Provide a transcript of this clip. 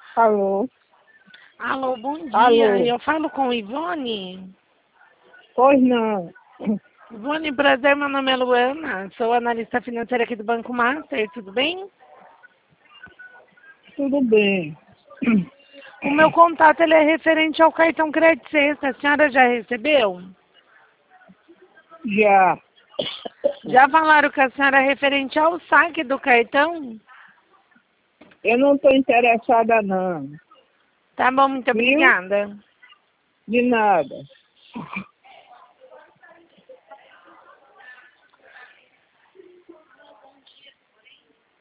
Alô? Alô, bom dia. Alô? Eu falo com Ivone. Pois não. Ivone, prazer, meu nome é Luana. Sou analista financeira aqui do Banco Master, tudo bem? Tudo bem. O meu contato ele é referente ao cartão Crédito Sexta. A senhora já recebeu? Já. Já falaram com a senhora referente ao saque do cartão? Eu não estou interessada, não. Tá bom, muito Viu? obrigada. De nada.